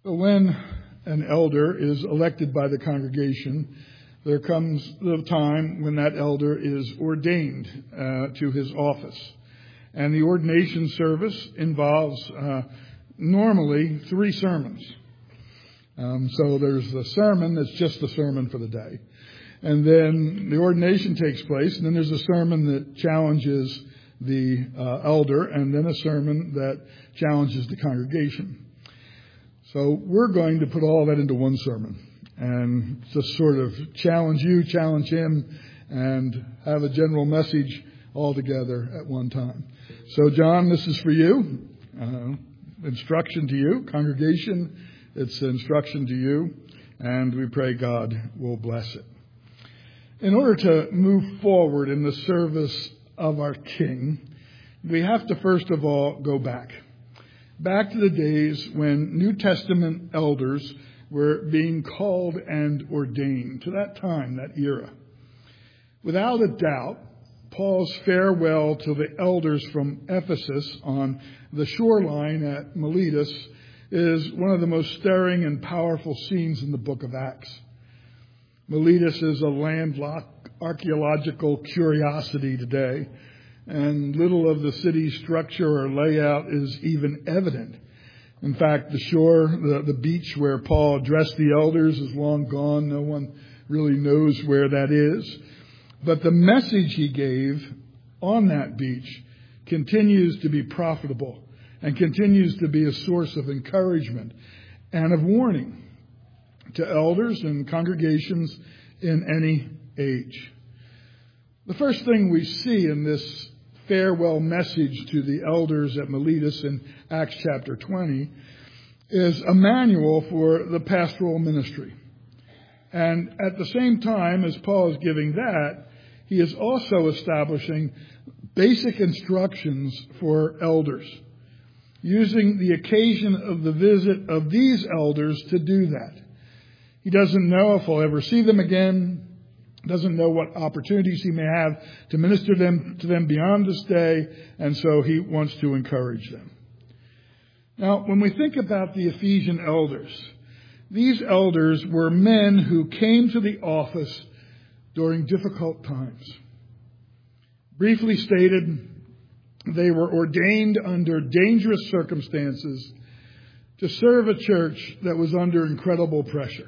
So when an elder is elected by the congregation, there comes the time when that elder is ordained to his office. And the ordination service involves normally 3 sermons. So there's the sermon that's just the sermon for the day. And then the ordination takes place, and then there's a sermon that challenges the elder, and then a sermon that challenges the congregation. So we're going to put all that into one sermon and just sort of challenge you, challenge him, and have a general message all together at one time. So, John, this is for you. Instruction to you. Congregation, it's instruction to you. And we pray God will bless it. In order to move forward in the service of our King, we have to first of all go back to the days when New Testament elders were being called and ordained, to that time, that era. Without a doubt, Paul's farewell to the elders from Ephesus on the shoreline at Miletus is one of the most stirring and powerful scenes in the book of Acts. Miletus is a landlocked archaeological curiosity today, and little of the city's structure or layout is even evident. In fact, the shore, the beach where Paul addressed the elders is long gone. No one really knows where that is. But the message he gave on that beach continues to be profitable and continues to be a source of encouragement and of warning to elders and congregations in any age. The first thing we see in this farewell message to the elders at Miletus in Acts chapter 20 is a manual for the pastoral ministry. And at the same time as Paul is giving that, he is also establishing basic instructions for elders, using the occasion of the visit of these elders to do that. He doesn't know if he'll ever see them again, doesn't know what opportunities he may have to minister to them beyond this day, and so he wants to encourage them. Now, when we think about the Ephesian elders, these elders were men who came to the office during difficult times. Briefly stated, they were ordained under dangerous circumstances to serve a church that was under incredible pressure.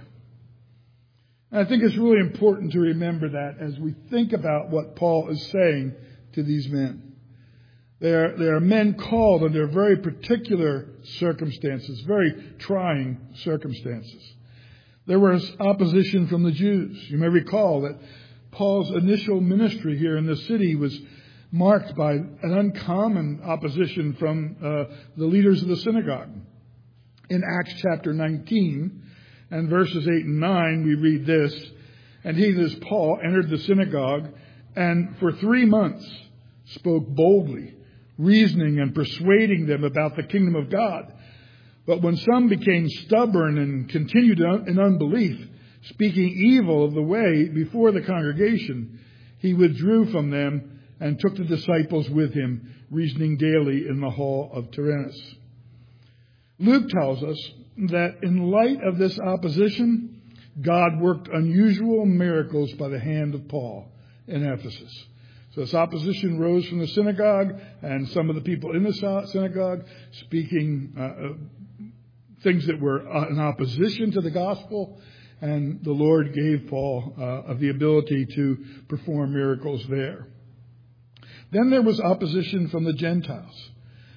And I think it's really important to remember that as we think about what Paul is saying to these men. They are men called under very particular circumstances, very trying circumstances. There was opposition from the Jews. You may recall that Paul's initial ministry here in the city was marked by an uncommon opposition from the leaders of the synagogue. In Acts chapter 19 and verses 8 and 9, we read this: "And he," this Paul, "entered the synagogue and for 3 months spoke boldly, reasoning and persuading them about the kingdom of God. But when some became stubborn and continued in unbelief, speaking evil of the way before the congregation, he withdrew from them and took the disciples with him, reasoning daily in the hall of Tyrannus." Luke tells us that in light of this opposition, God worked unusual miracles by the hand of Paul in Ephesus. So this opposition rose from the synagogue, and some of the people in the synagogue speaking things that were in opposition to the gospel, and the Lord gave Paul the ability to perform miracles there. Then there was opposition from the Gentiles.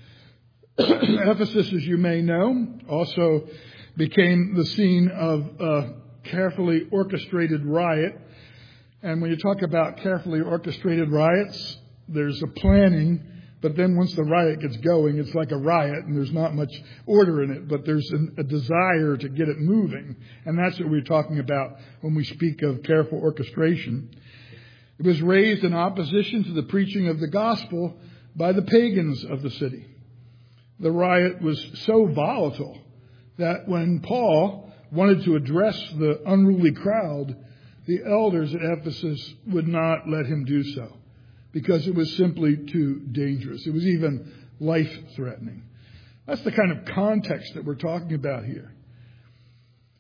Ephesus, as you may know, also became the scene of a carefully orchestrated riot. And when you talk about carefully orchestrated riots, there's a planning, but then once the riot gets going, it's like a riot, and there's not much order in it, but there's a desire to get it moving. And that's what we're talking about when we speak of careful orchestration. It was raised in opposition to the preaching of the gospel by the pagans of the city. The riot was so volatile that when Paul wanted to address the unruly crowd, the elders at Ephesus would not let him do so because it was simply too dangerous. It was even life-threatening. That's the kind of context that we're talking about here.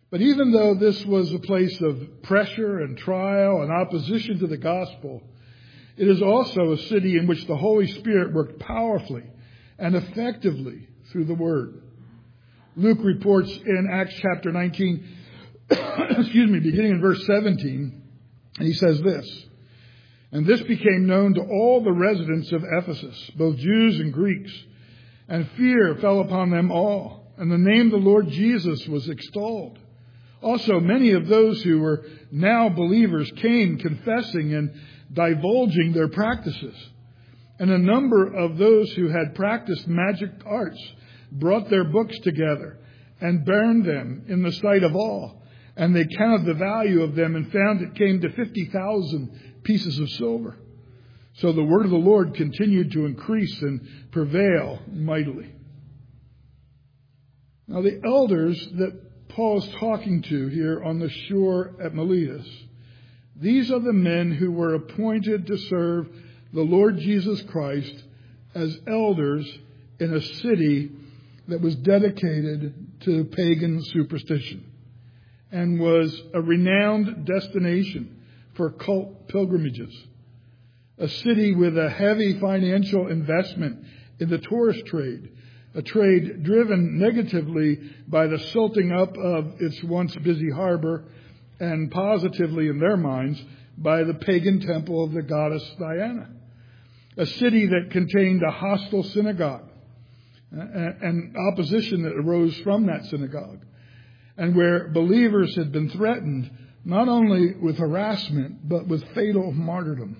But even though this was a place of pressure and trial and opposition to the gospel, it is also a city in which the Holy Spirit worked powerfully and effectively through the Word. Luke reports in Acts chapter 19, beginning in verse 17, and he says this, "And this became known to all the residents of Ephesus, both Jews and Greeks, and fear fell upon them all, and the name of the Lord Jesus was extolled. Also, many of those who were now believers came confessing and divulging their practices. And a number of those who had practiced magic arts brought their books together and burned them in the sight of all. And they counted the value of them and found it came to 50,000 pieces of silver. So the word of the Lord continued to increase and prevail mightily." Now the elders that Paul is talking to here on the shore at Miletus, these are the men who were appointed to serve the Lord Jesus Christ as elders in a city that was dedicated to pagan superstition and was a renowned destination for cult pilgrimages, a city with a heavy financial investment in the tourist trade, a trade driven negatively by the silting up of its once busy harbor and positively, in their minds, by the pagan temple of the goddess Diana. A city that contained a hostile synagogue and opposition that arose from that synagogue, and where believers had been threatened not only with harassment but with fatal martyrdom.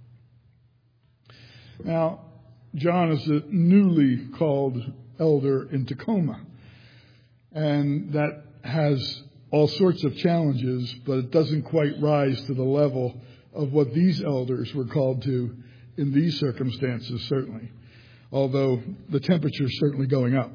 Now, John is a newly called elder in Tacoma, and that has all sorts of challenges, but it doesn't quite rise to the level of what these elders were called to in these circumstances, certainly, although the temperature is certainly going up.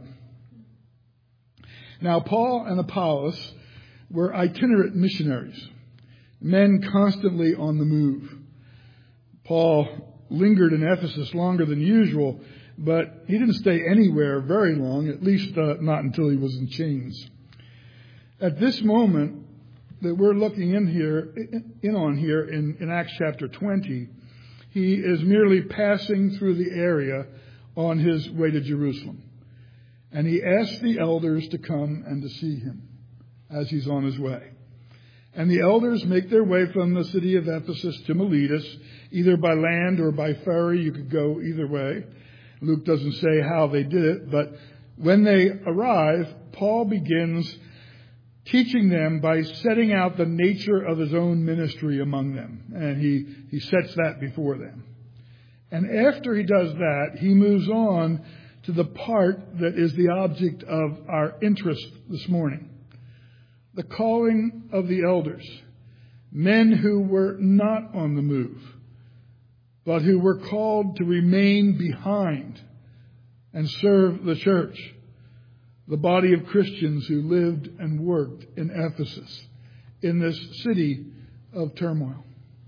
Now, Paul and Apollos were itinerant missionaries, men constantly on the move. Paul lingered in Ephesus longer than usual, but he didn't stay anywhere very long, at least not until he was in chains. At this moment that we're looking in on here in Acts chapter 20, he is merely passing through the area on his way to Jerusalem. And he asks the elders to come and to see him as he's on his way. And the elders make their way from the city of Ephesus to Miletus, either by land or by ferry. You could go either way. Luke doesn't say how they did it, but when they arrive, Paul begins teaching them by setting out the nature of his own ministry among them. And he sets that before them. And after he does that, he moves on to the part that is the object of our interest this morning. The calling of the elders, men who were not on the move, but who were called to remain behind and serve the church, the body of Christians who lived and worked in Ephesus, in this city of turmoil.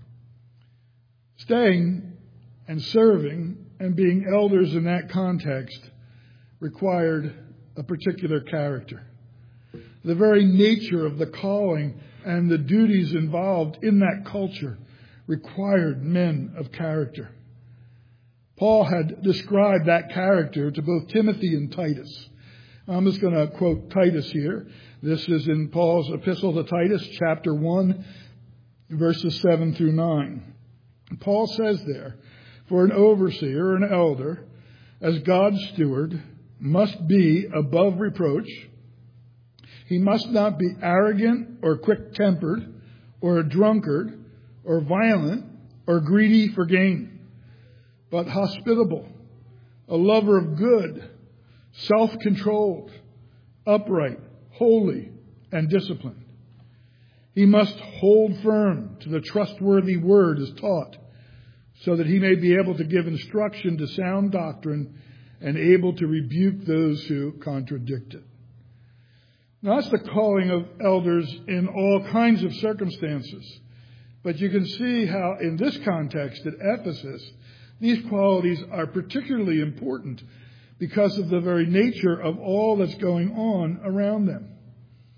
Staying and serving and being elders in that context required a particular character. The very nature of the calling and the duties involved in that culture required men of character. Paul had described that character to both Timothy and Titus. I'm just going to quote Titus here. This is in Paul's epistle to Titus, chapter 1, verses 7 through 9. Paul says there, "For an overseer or an elder, as God's steward, must be above reproach. He must not be arrogant or quick-tempered or a drunkard or violent or greedy for gain, but hospitable, a lover of good, self-controlled, upright, holy, and disciplined. He must hold firm to the trustworthy word as taught, so that he may be able to give instruction to sound doctrine and able to rebuke those who contradict it." Now, that's the calling of elders in all kinds of circumstances. But you can see how in this context at Ephesus, these qualities are particularly important because of the very nature of all that's going on around them.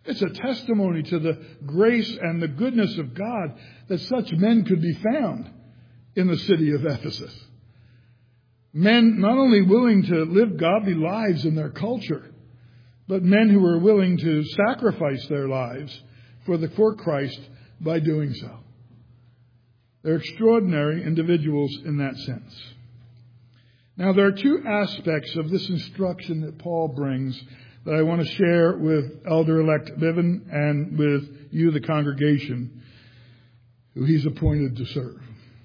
It's a testimony to the grace and the goodness of God that such men could be found in the city of Ephesus. Men not only willing to live godly lives in their culture, but men who were willing to sacrifice their lives for Christ by doing so. They're extraordinary individuals in that sense. Now, there are two aspects of this instruction that Paul brings that I want to share with Elder-elect Biven and with you, the congregation, who he's appointed to serve.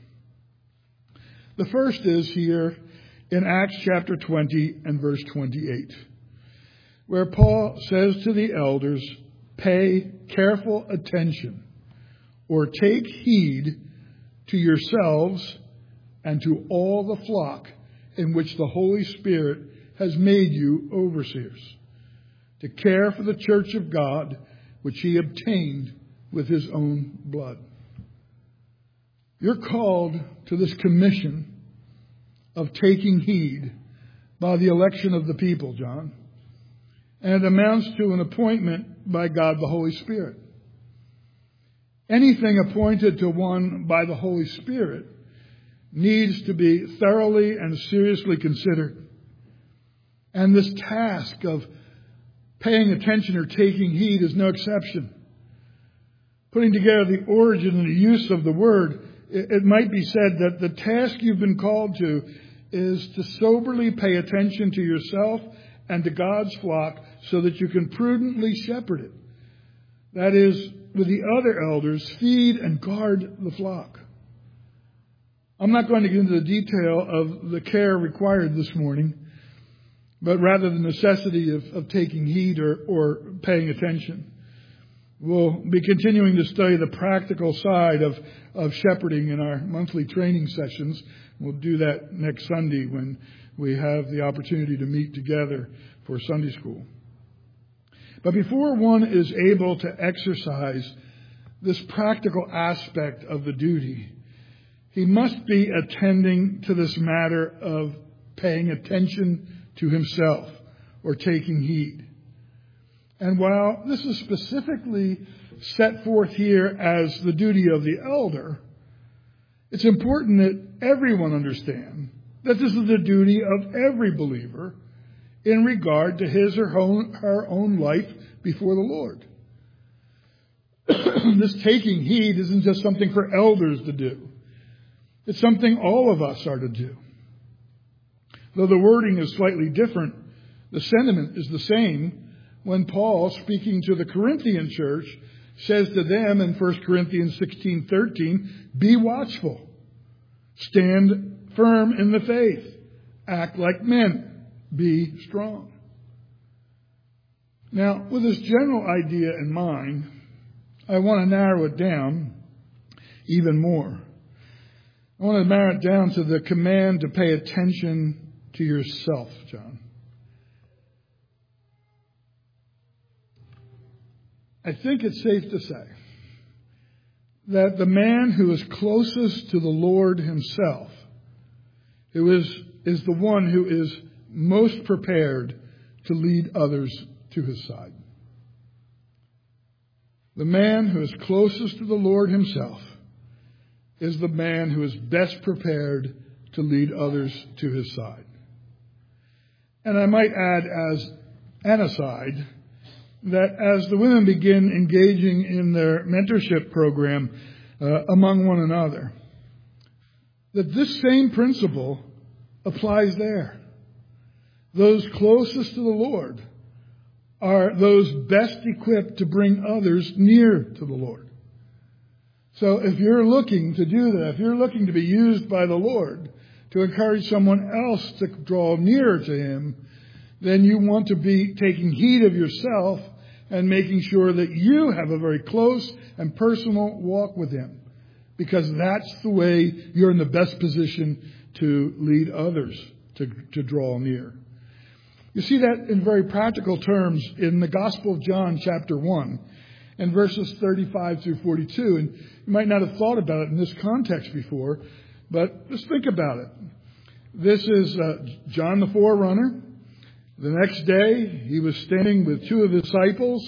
The first is here in Acts chapter 20 and verse 28, where Paul says to the elders, "Pay careful attention, or take heed to yourselves and to all the flock in which the Holy Spirit has made you overseers, to care for the church of God, which he obtained with his own blood." You're called to this commission of taking heed by the election of the people, John. And it amounts to an appointment by God the Holy Spirit. Anything appointed to one by the Holy Spirit needs to be thoroughly and seriously considered. And this task of paying attention or taking heed is no exception. Putting together the origin and the use of the word, it might be said that the task you've been called to is to soberly pay attention to yourself and to God's flock so that you can prudently shepherd it. That is, with the other elders, feed and guard the flock. I'm not going to get into the detail of the care required this morning, but rather the necessity of taking heed or paying attention. We'll be continuing to study the practical side of shepherding in our monthly training sessions. We'll do that next Sunday when we have the opportunity to meet together for Sunday school. But before one is able to exercise this practical aspect of the duty, he must be attending to this matter of paying attention to himself or taking heed. And while this is specifically set forth here as the duty of the elder, it's important that everyone understand that this is the duty of every believer in regard to his or her own life before the Lord. This taking heed isn't just something for elders to do. It's something all of us are to do. Though the wording is slightly different, the sentiment is the same when Paul, speaking to the Corinthian church, says to them in 1 Corinthians 16:13, "Be watchful, stand firm in the faith, act like men, be strong." Now, with this general idea in mind, I want to narrow it down even more. I want to narrow it down to the command to pay attention to yourself, John. I think it's safe to say that the man who is closest to the Lord himself, who is the one who is most prepared to lead others to his side. The man who is closest to the Lord himself is the man who is best prepared to lead others to his side. And I might add as an aside that as the women begin engaging in their mentorship program among one another, that this same principle applies there. Those closest to the Lord are those best equipped to bring others near to the Lord. So if you're looking to do that, if you're looking to be used by the Lord to encourage someone else to draw nearer to him, then you want to be taking heed of yourself and making sure that you have a very close and personal walk with him, because that's the way you're in the best position to lead others to draw near. You see that in very practical terms in the Gospel of John chapter 1 and verses 35 through 42. And you might not have thought about it in this context before, but just think about it. This is John the forerunner. The next day, he was standing with two of his disciples,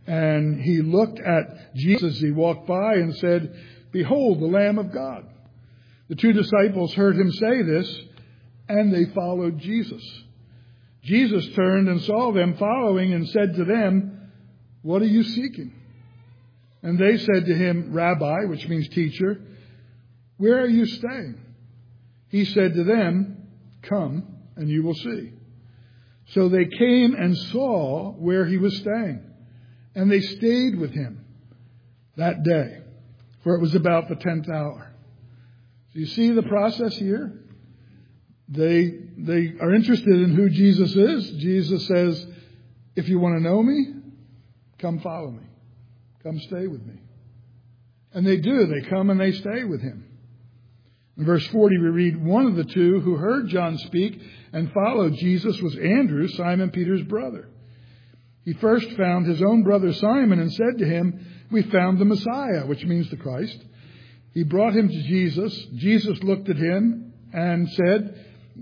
And he looked at Jesus as he walked by and said, "Behold, the Lamb of God." The two disciples heard him say this, and they followed Jesus. Jesus turned and saw them following and said to them, "What are you seeking?" And they said to him, "Rabbi," which means teacher, "where are you staying?" He said to them, "Come, and you will see." So they came and saw where he was staying, and they stayed with him that day, for it was about the 10th hour. So you see the process here? They are interested in who Jesus is. Jesus says, "If you want to know me, come follow me. Come stay with me." And they do. They come and they stay with him. In verse 40 we read, "One of the two who heard John speak and followed Jesus was Andrew, Simon Peter's brother. He first found his own brother Simon and said to him, 'We found the Messiah,'" which means the Christ. He brought him to Jesus. Jesus looked at him and said,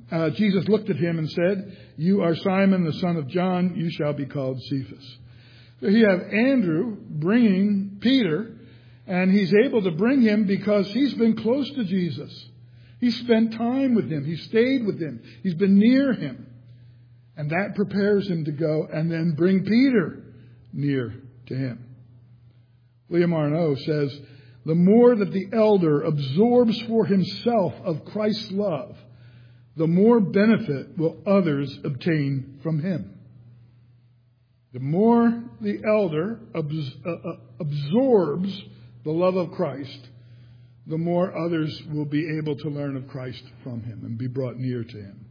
"You are Simon, the son of John. You shall be called Cephas." So you have Andrew bringing Peter, and he's able to bring him because he's been close to Jesus. He spent time with him. He stayed with him. He's been near him. And that prepares him to go and then bring Peter near to him. William Arnault says, "The more that the elder absorbs for himself of Christ's love, the more benefit will others obtain from him." The more the elder absorbs the love of Christ, the more others will be able to learn of Christ from him and be brought near to him.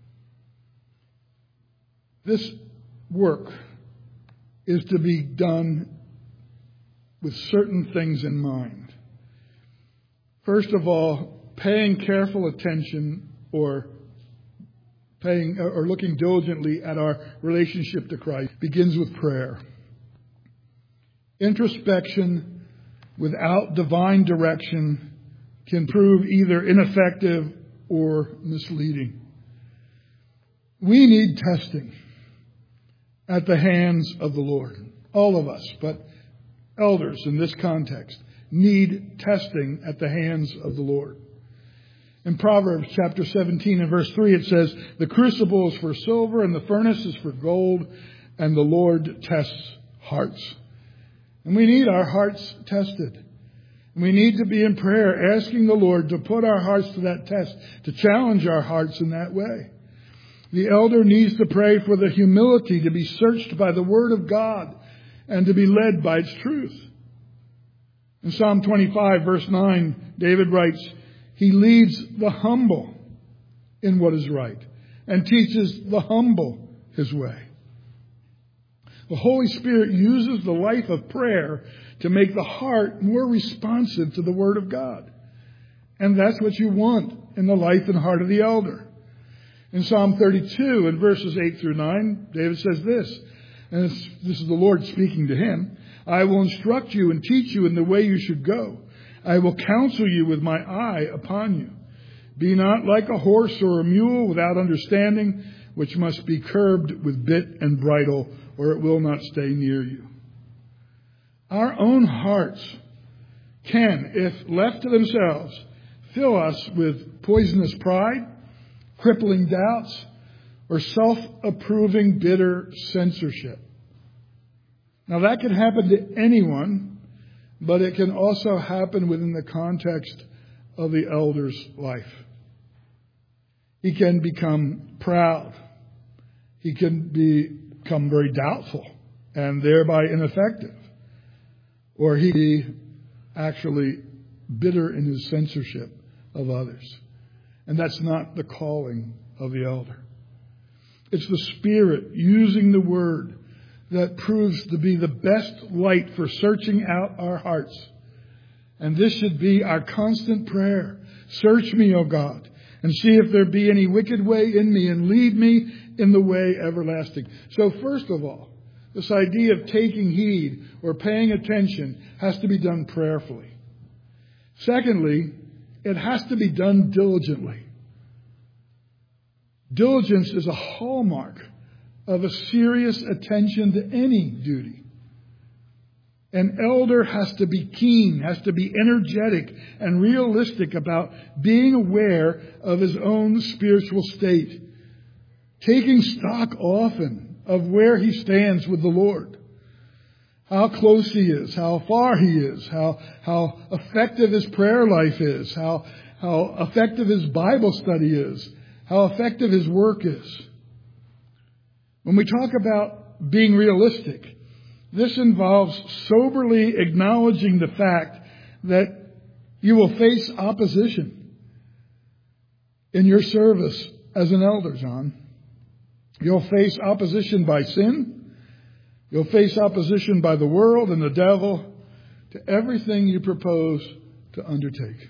This work is to be done with certain things in mind. First of all, paying careful attention or looking diligently at our relationship to Christ begins with prayer. Introspection without divine direction can prove either ineffective or misleading. We need testing at the hands of the Lord. All of us, but elders in this context, need testing at the hands of the Lord. In Proverbs chapter 17 and verse 3 it says, "The crucible is for silver and the furnace is for gold, and the Lord tests hearts." And we need our hearts tested. And we need to be in prayer asking the Lord to put our hearts to that test, to challenge our hearts in that way. The elder needs to pray for the humility to be searched by the Word of God and to be led by its truth. In Psalm 25 verse 9, David writes, "He leads the humble in what is right and teaches the humble his way." The Holy Spirit uses the life of prayer to make the heart more responsive to the Word of God. And that's what you want in the life and heart of the elder. In Psalm 32 in verses 8 through 9, David says this, and this is the Lord speaking to him, "I will instruct you and teach you in the way you should go. I will counsel you with my eye upon you. Be not like a horse or a mule without understanding, which must be curbed with bit and bridle, or it will not stay near you." Our own hearts can, if left to themselves, fill us with poisonous pride, crippling doubts, or self-approving bitter censorship. Now that can happen to anyone, but it can also happen within the context of the elder's life. He can become proud. He can become very doubtful and thereby ineffective. Or he be actually bitter in his censorship of others. And that's not the calling of the elder. It's the Spirit using the Word that proves to be the best light for searching out our hearts. And this should be our constant prayer. "Search me, O God, and see if there be any wicked way in me, and lead me in the way everlasting." So first of all, this idea of taking heed or paying attention has to be done prayerfully. Secondly, it has to be done diligently. Diligence is a hallmark of a serious attention to any duty. An elder has to be keen, has to be energetic and realistic about being aware of his own spiritual state, taking stock often of where he stands with the Lord, how close he is, how far he is, how effective his prayer life is, how effective his Bible study is, how effective his work is. When we talk about being realistic, this involves soberly acknowledging the fact that you will face opposition in your service as an elder, John. You'll face opposition by sin. You'll face opposition by the world and the devil to everything you propose to undertake.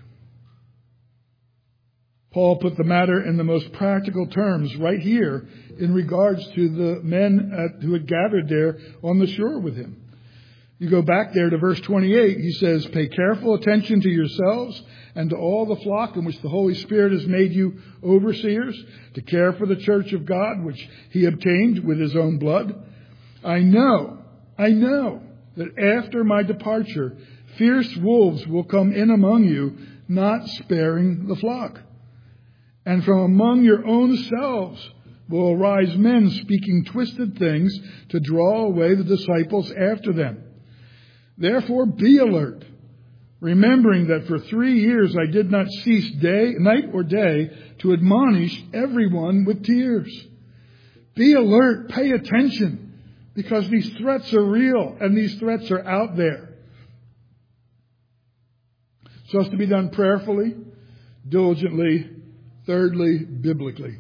Paul put the matter in the most practical terms right here in regards to the men who had gathered there on the shore with him. You go back there to verse 28. He says, "Pay careful attention to yourselves and to all the flock in which the Holy Spirit has made you overseers, to care for the church of God, which he obtained with his own blood. I know that after my departure, fierce wolves will come in among you, not sparing the flock. And from among your own selves will arise men speaking twisted things to draw away the disciples after them. Therefore be alert, remembering that for 3 years I did not cease night or day to admonish everyone with tears." Be alert, pay attention, because these threats are real and these threats are out there. So it's to be done prayerfully, diligently, thirdly, biblically.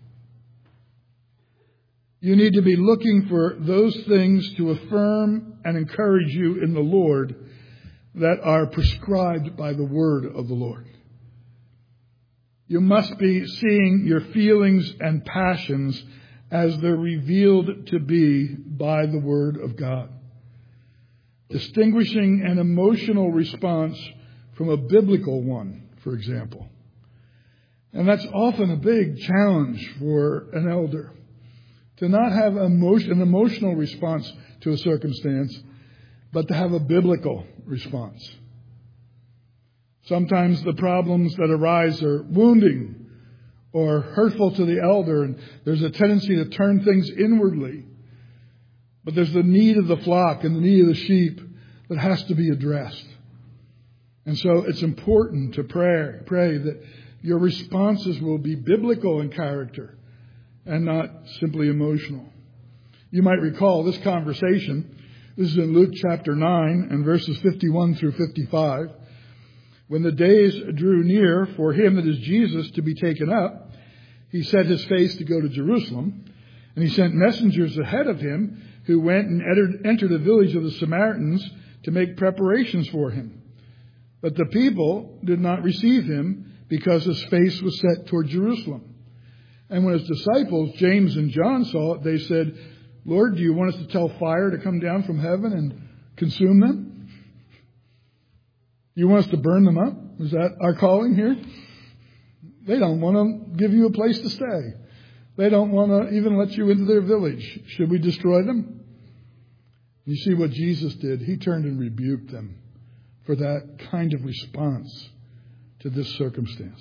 You need to be looking for those things to affirm and encourage you in the Lord that are prescribed by the word of the Lord. You must be seeing your feelings and passions as they're revealed to be by the word of God, distinguishing an emotional response from a biblical one, for example. And that's often a big challenge for an elder, to not have an emotional response to a circumstance, but to have a biblical response. Sometimes the problems that arise are wounding or hurtful to the elder, and there's a tendency to turn things inwardly. But there's the need of the flock and the need of the sheep that has to be addressed. And so it's important to pray that your responses will be biblical in character and not simply emotional. You might recall this conversation. This is in Luke chapter 9 and verses 51 through 55. When the days drew near for him, that is Jesus, to be taken up, he set his face to go to Jerusalem, and he sent messengers ahead of him who went and entered a village of the Samaritans to make preparations for him. But the people did not receive him because his face was set toward Jerusalem. And when his disciples, James and John, saw it, they said, "Lord, do you want us to tell fire to come down from heaven and consume them? You want us to burn them up? Is that our calling here?" They don't want to give you a place to stay. They don't want to even let you into their village. Should we destroy them? You see what Jesus did? He turned and rebuked them for that kind of response to this circumstance.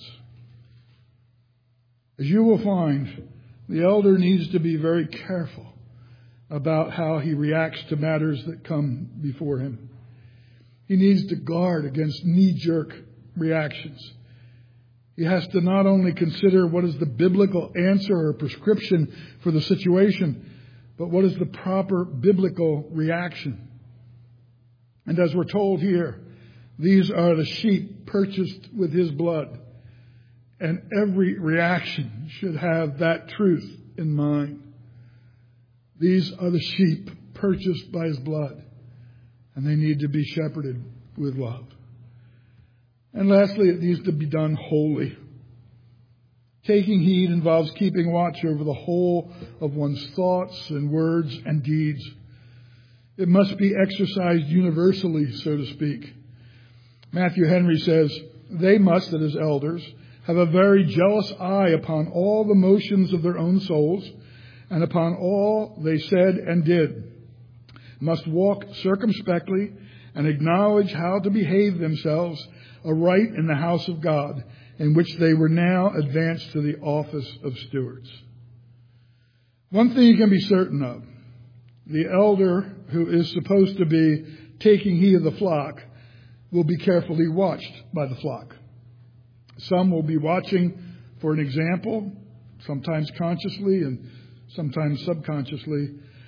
As you will find, the elder needs to be very careful about how he reacts to matters that come before him. He needs to guard against knee-jerk reactions. He has to not only consider what is the biblical answer or prescription for the situation, but what is the proper biblical reaction. And as we're told here, these are the sheep purchased with his blood. And every reaction should have that truth in mind. These are the sheep purchased by his blood, and they need to be shepherded with love. And lastly, it needs to be done wholly. Taking heed involves keeping watch over the whole of one's thoughts and words and deeds. It must be exercised universally, so to speak. Matthew Henry says, "They must, that is elders, have a very jealous eye upon all the motions of their own souls and upon all they said and did, must walk circumspectly and acknowledge how to behave themselves aright in the house of God, in which they were now advanced to the office of stewards. One thing you can be certain of: the elder who is supposed to be taking heed of the flock will be carefully watched by the flock. Some will be watching for an example, sometimes consciously and sometimes subconsciously.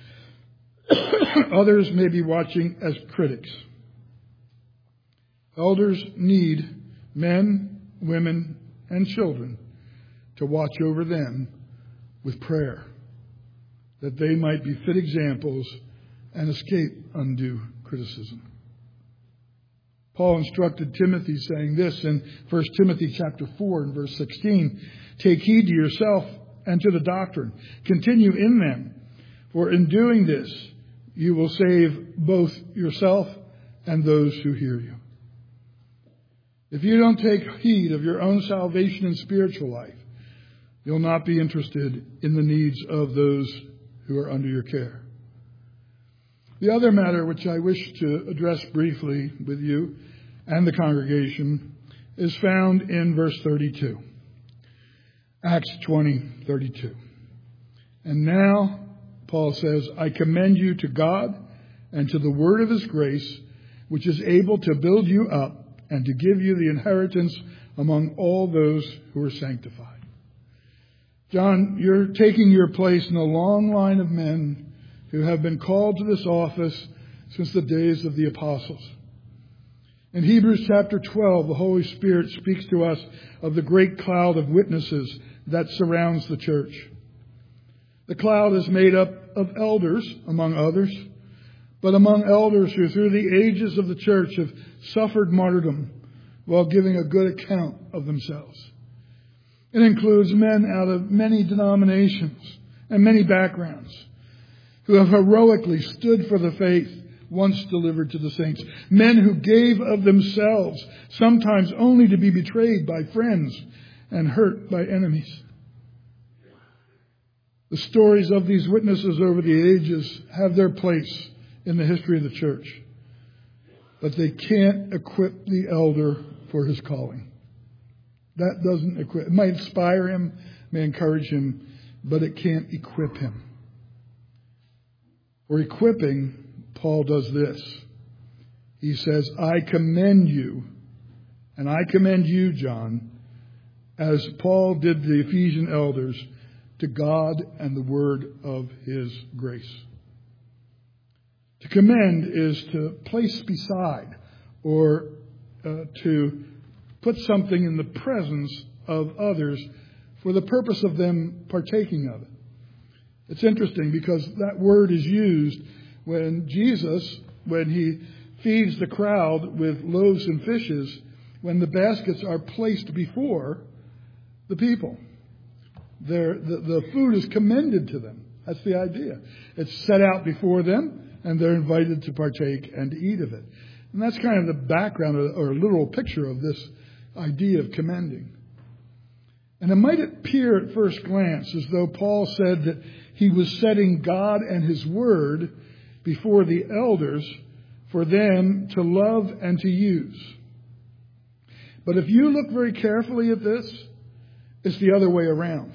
Others may be watching as critics. Elders need men, women, and children to watch over them with prayer, that they might be fit examples and escape undue criticism. Paul instructed Timothy, saying this in 1 Timothy chapter 4 and verse 16, "Take heed to yourself and to the doctrine. Continue in them, for in doing this you will save both yourself and those who hear you." If you don't take heed of your own salvation and spiritual life, you'll not be interested in the needs of those who are under your care. The other matter which I wish to address briefly with you and the congregation is found in verse 32. Acts 20:32. "And now," Paul says, "I commend you to God and to the word of his grace, which is able to build you up and to give you the inheritance among all those who are sanctified." John, you're taking your place in a long line of men who have been called to this office since the days of the apostles. In Hebrews chapter 12, the Holy Spirit speaks to us of the great cloud of witnesses that surrounds the church. The cloud is made up of elders, among others, but among elders who through the ages of the church have suffered martyrdom while giving a good account of themselves. It includes men out of many denominations and many backgrounds who have heroically stood for the faith once delivered to the saints. Men who gave of themselves, sometimes only to be betrayed by friends and hurt by enemies. The stories of these witnesses over the ages have their place in the history of the church, but they can't equip the elder for his calling. That doesn't equip. It might inspire him, may encourage him, but it can't equip him. For equipping, Paul does this. He says, "I commend you," and I commend you, John, as Paul did the Ephesian elders, to God and the word of his grace. To commend is to place beside or to put something in the presence of others for the purpose of them partaking of it. It's interesting because that word is used when Jesus, when he feeds the crowd with loaves and fishes, when the baskets are placed before the people. The food is commended to them. That's the idea. It's set out before them, and they're invited to partake and to eat of it. And that's kind of the background or literal picture of this idea of commending. And it might appear at first glance as though Paul said that he was setting God and his word before the elders for them to love and to use. But if you look very carefully at this, it's the other way around.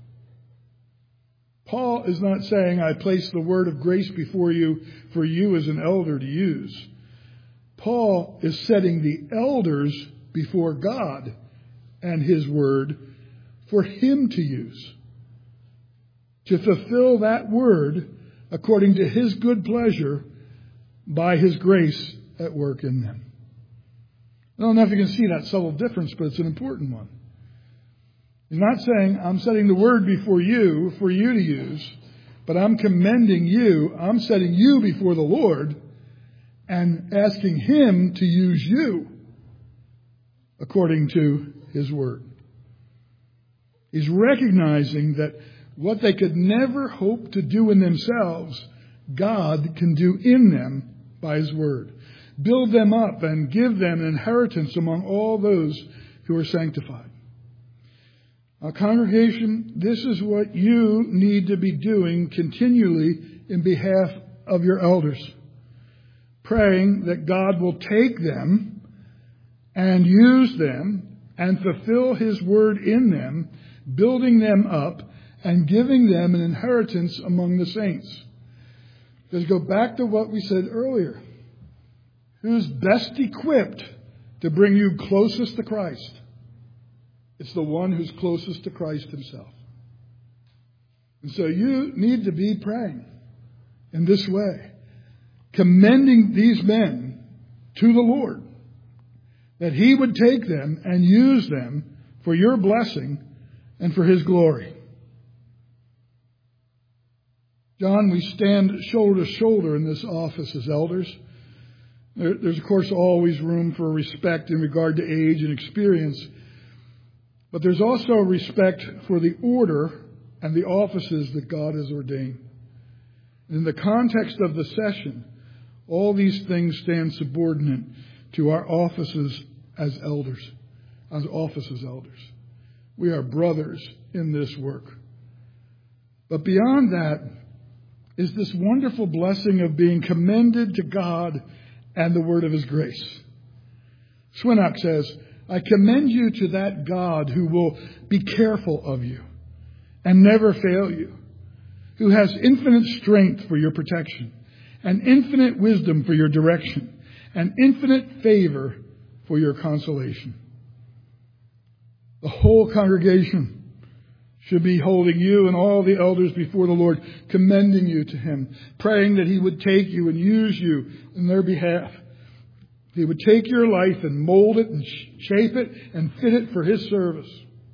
Paul is not saying, "I place the word of grace before you for you as an elder to use." Paul is setting the elders before God and his word for him to use, to fulfill that word according to his good pleasure by his grace at work in them. I don't know if you can see that subtle difference, but it's an important one. He's not saying, "I'm setting the word before you for you to use, but I'm commending you. I'm setting you before the Lord and asking him to use you according to his word." He's recognizing that what they could never hope to do in themselves, God can do in them by his word. Build them up and give them an inheritance among all those who are sanctified. Now, congregation, this is what you need to be doing continually in behalf of your elders. praying that God will take them and use them and fulfill His word in them, building them up and giving them an inheritance among the saints. Let's go back to what we said earlier. Who's best equipped to bring you closest to Christ? It's the one who's closest to Christ Himself. And so you need to be praying in this way, commending these men to the Lord, that He would take them and use them for your blessing and for His glory. John, we stand shoulder to shoulder in this office as elders. There's, of course, always room for respect in regard to age and experience, but there's also respect for the order and the offices that God has ordained. In the context of the session, all these things stand subordinate to our offices as elders, as office as elders. We are brothers in this work. But beyond that is this wonderful blessing of being commended to God and the word of His grace. Swinnock says, I commend you to that God who will be careful of you and never fail you, who has infinite strength for your protection and infinite wisdom for your direction and infinite favor for your consolation. The whole congregation should be holding you and all the elders before the Lord, commending you to Him, praying that He would take you and use you in their behalf. He would take your life and mold it and shape it and fit it for His service.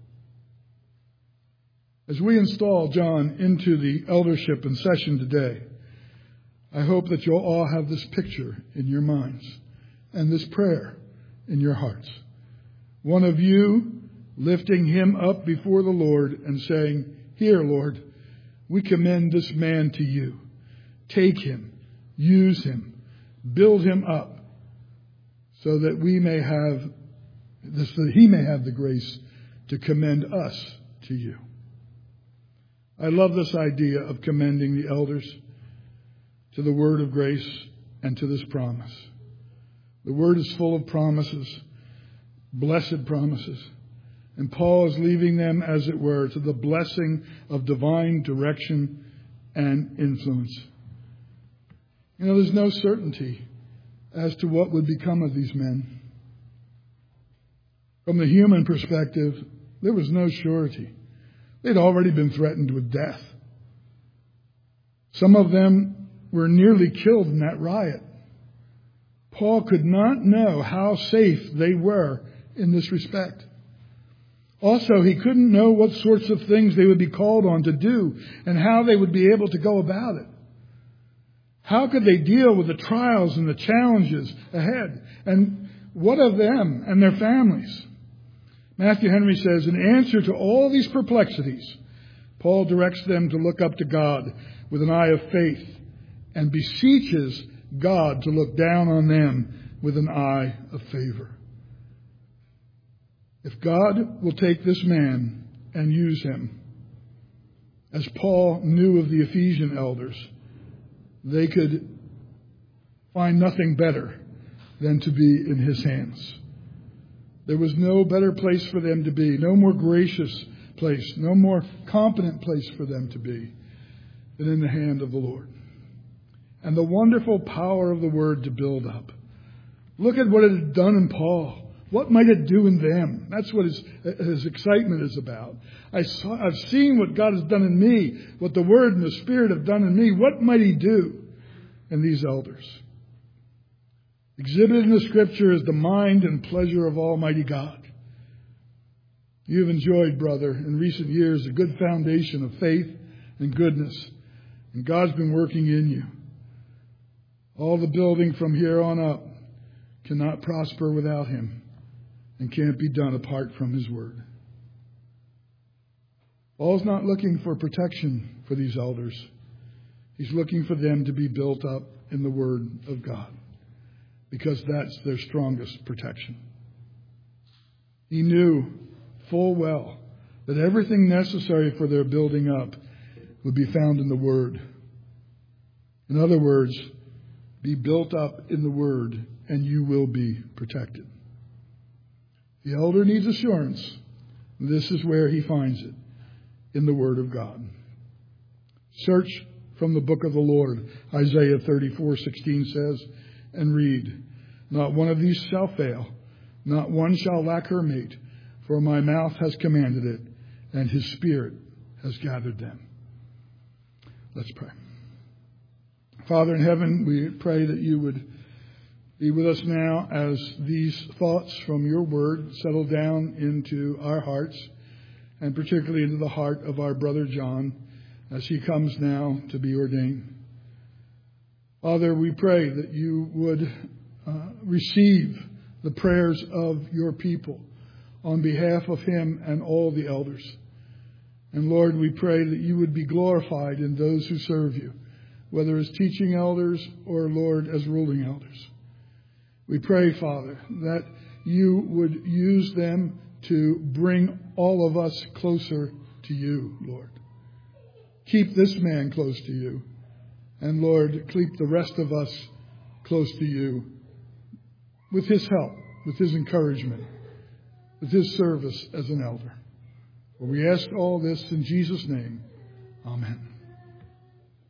As we install John into the eldership and session today, I hope that you'll all have this picture in your minds and this prayer in your hearts. One of you lifting him up before the Lord and saying, Here, Lord, we commend this man to you. Take him, use him, build him up so that he may have the grace to commend us to you. I love this idea of commending the elders to the word of grace and to this promise. The word is full of promises, blessed promises. And Paul is leaving them, as it were, to the blessing of divine direction and influence. You know, there's no certainty as to what would become of these men. From the human perspective, there was no surety. They'd already been threatened with death. Some of them were nearly killed in that riot. Paul could not know how safe they were in this respect. Also, he couldn't know what sorts of things they would be called on to do and how they would be able to go about it. How could they deal with the trials and the challenges ahead? And what of them and their families? Matthew Henry says, in answer to all these perplexities, Paul directs them to look up to God with an eye of faith and beseeches God to look down on them with an eye of favor. If God will take this man and use him, as Paul knew of the Ephesian elders, they could find nothing better than to be in his hands. There was no better place for them to be, no more gracious place, no more competent place for them to be than in the hand of the Lord. And the wonderful power of the word to build up. Look at what it had done in Paul. What might it do in them? That's what his excitement is about. I've seen what God has done in me, what the Word and the Spirit have done in me. What might He do in these elders? Exhibited in the Scripture is the mind and pleasure of Almighty God. You've enjoyed, brother, in recent years, a good foundation of faith and goodness, and God's been working in you. All the building from here on up cannot prosper without Him. And can't be done apart from His Word. Paul's not looking for protection for these elders. He's looking for them to be built up in the Word of God, because that's their strongest protection. He knew full well that everything necessary for their building up would be found in the Word. In other words, Be built up in the Word, and you will be protected. The elder needs assurance. This is where he finds it, in the Word of God. Search from the book of the Lord, Isaiah 34:16 says, and read, not one of these shall fail, not one shall lack her mate, for my mouth has commanded it, and his Spirit has gathered them. Let's pray. Father in heaven, we pray that you would be with us now as these thoughts from your word settle down into our hearts, and particularly into the heart of our brother John as he comes now to be ordained. Father, we pray that you would receive the prayers of your people on behalf of him and all the elders. And Lord, we pray that you would be glorified in those who serve you, whether as teaching elders or, Lord, as ruling elders. We pray, Father, that you would use them to bring all of us closer to you, Lord. Keep this man close to you. And, Lord, keep the rest of us close to you with his help, with his encouragement, with his service as an elder. For we ask all this in Jesus' name. Amen.